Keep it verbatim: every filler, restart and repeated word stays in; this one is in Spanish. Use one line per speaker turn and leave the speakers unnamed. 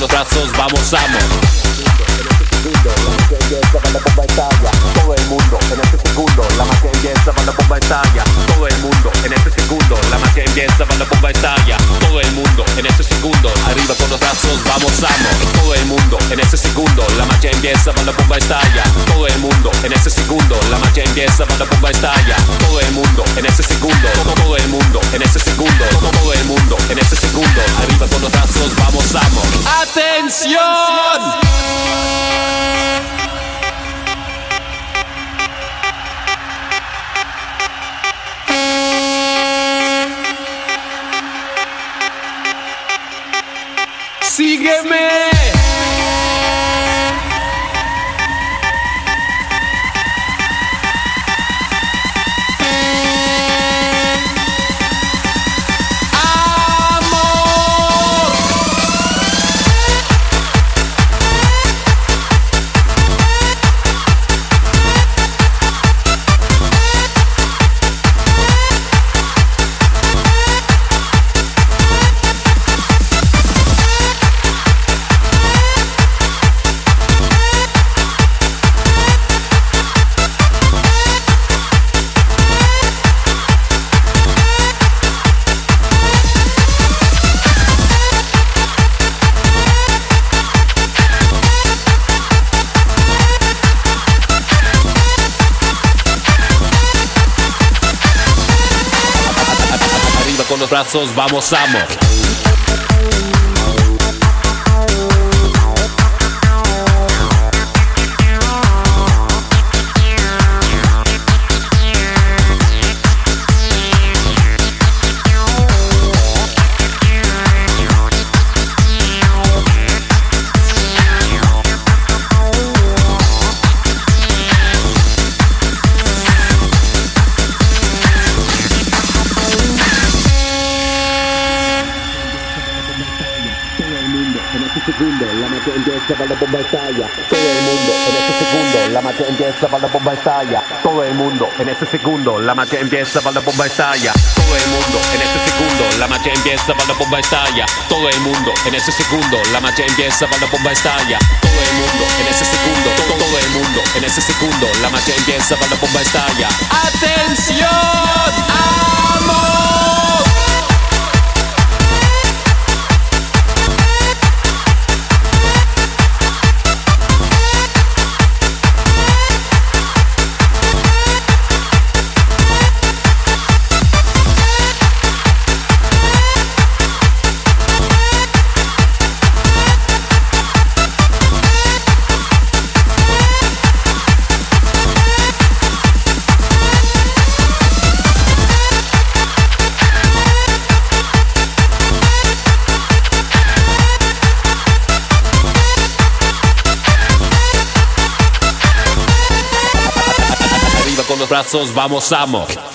los brazos, vamos, amo.
Todo el mundo en este segundo, la magia empieza, va la bomba estalla. Todo el mundo en este segundo, la magia empieza, va la bomba estalla. Todo el mundo en este segundo, arriba con los brazos, vamos, amo. Todo el mundo en este segundo, la magia empieza, va la bomba estalla. Todo el mundo en este segundo, la magia empieza, va la bomba estalla. Todo el mundo en este segundo, todo el mundo en este segundo, todo el mundo en este segundo, arriba con los brazos, vamos, amo.
¡Atención! ¡Sígueme! Con los brazos, vamos, amo.
Segundo, la magia empieza, va la bomba estalla. Todo el mundo en ese segundo, la magia empieza, va la bomba estalla. Todo el mundo en ese segundo, la magia empieza, va la bomba estalla.
Todo el mundo en ese segundo, la magia empieza, va la bomba estalla. Todo el mundo en ese segundo, la magia empieza, va la bomba estalla. Todo el mundo en ese segundo, todo, todo el mundo en ese segundo, la magia empieza, va la bomba estalla. ¡Atención! ¡Amo! Con los brazos, vamos, amo.